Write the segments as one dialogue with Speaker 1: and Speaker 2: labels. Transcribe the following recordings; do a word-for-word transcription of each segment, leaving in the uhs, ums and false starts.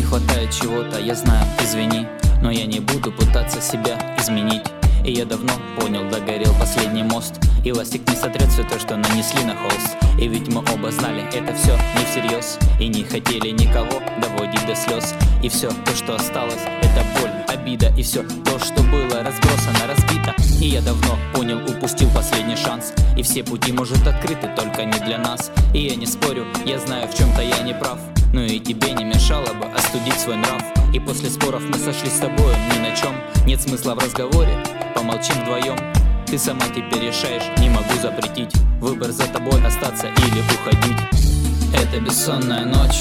Speaker 1: хватает чего-то, я знаю, извини, но я не буду пытаться себя изменить. И я давно понял, догорел последний мост, и ластик не сотрет все то, что нанесли на холст. И ведь мы оба знали, это все не всерьез, и не хотели никого доводить до слез. И все то, что осталось, это боль, обида, и все то, что было разбросано, разбито. И я давно понял, упустил последний шанс, и все пути, может, открыты, только не для нас. И я не спорю, я знаю, в чем-то я не прав, но и тебе не мешало бы остудить свой нрав. И после споров мы сошлись с тобою ни на чем. Нет смысла в разговоре, помолчим вдвоем. Ты сама теперь решаешь, не могу запретить. Выбор за тобой, остаться или уходить. Эта бессонная ночь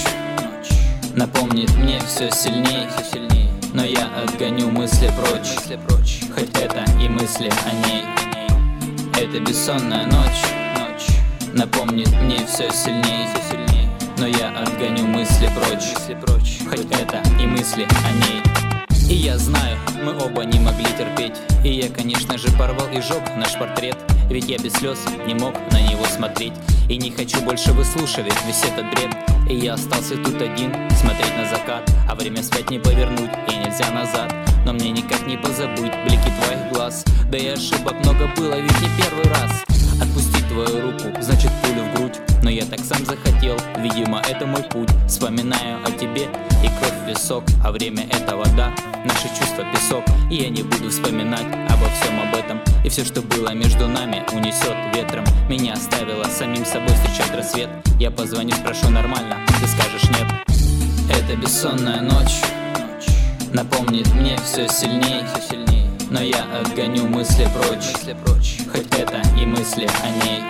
Speaker 1: напомнит мне все сильнее, но я отгоню мысли прочь, хоть это и мысли о ней. Эта бессонная ночь напомнит мне все сильнее, но я отгоню мысли прочь, хоть это и мысли о ней. И я знаю, мы оба не могли терпеть, и я, конечно же, порвал и сжег наш портрет. Ведь я без слез не мог на него смотреть, и не хочу больше выслушивать весь этот бред. И я остался тут один, смотреть на закат, а время спать не повернуть, и нельзя назад. Но мне никак не позабыть блики твоих глаз, да и ошибок много было, ведь не первый раз. Отпустить твою руку, значит пулю в грудь, но я так сам захотел, видимо, это мой путь. Вспоминаю о тебе, и кровь в висок, а время — это вода, наши чувства — песок. И я не буду вспоминать обо всем об этом, и все, что было между нами, унесет ветром. Меня оставило самим собой встречать рассвет. Я позвоню, спрошу нормально, ты скажешь нет. Эта бессонная ночь напомнит мне все сильнее, но я отгоню мысли прочь, хоть это и мысли о ней.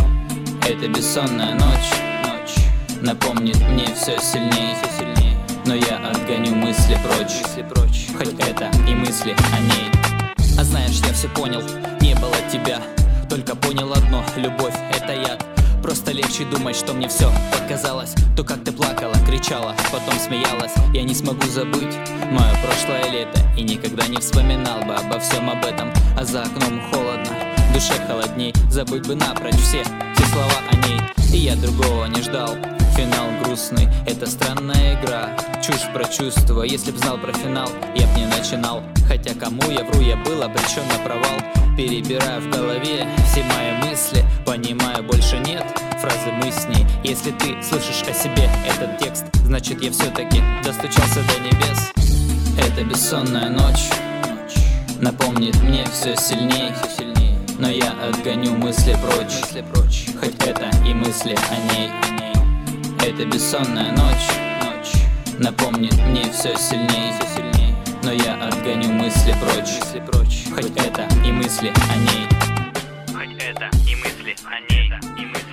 Speaker 1: Эта бессонная ночь напомнит мне все сильнее, но я отгоню мысли прочь, хоть это и мысли о ней. А знаешь, я все понял, не было тебя, только понял одно: любовь — это яд. Просто легче думать, что мне все показалось. То, как ты плакала, кричала, потом смеялась. Я не смогу забыть мое прошлое лето, и никогда не вспоминал бы обо всем об этом. А за окном холодно, в душе холодней. Забыть бы напрочь все, все слова о ней. И я другого не ждал. Финал грустный, это странная игра, чушь про чувства. Если б знал про финал, я б не начинал. Хотя кому я вру, я был обречен на провал. Перебираю в голове все мои мысли, понимаю, больше нет фразы мы с ней. Если ты слышишь о себе этот текст, значит я все-таки достучался до небес. Эта бессонная ночь напомнит мне все сильнее, но я отгоню мысли прочь, хоть это и мысли о ней. Эта бессонная ночь напомнит мне все сильнее, но я отгоню мысли прочь, хоть это и мысли о ней.
Speaker 2: Хоть это и мысли о ней.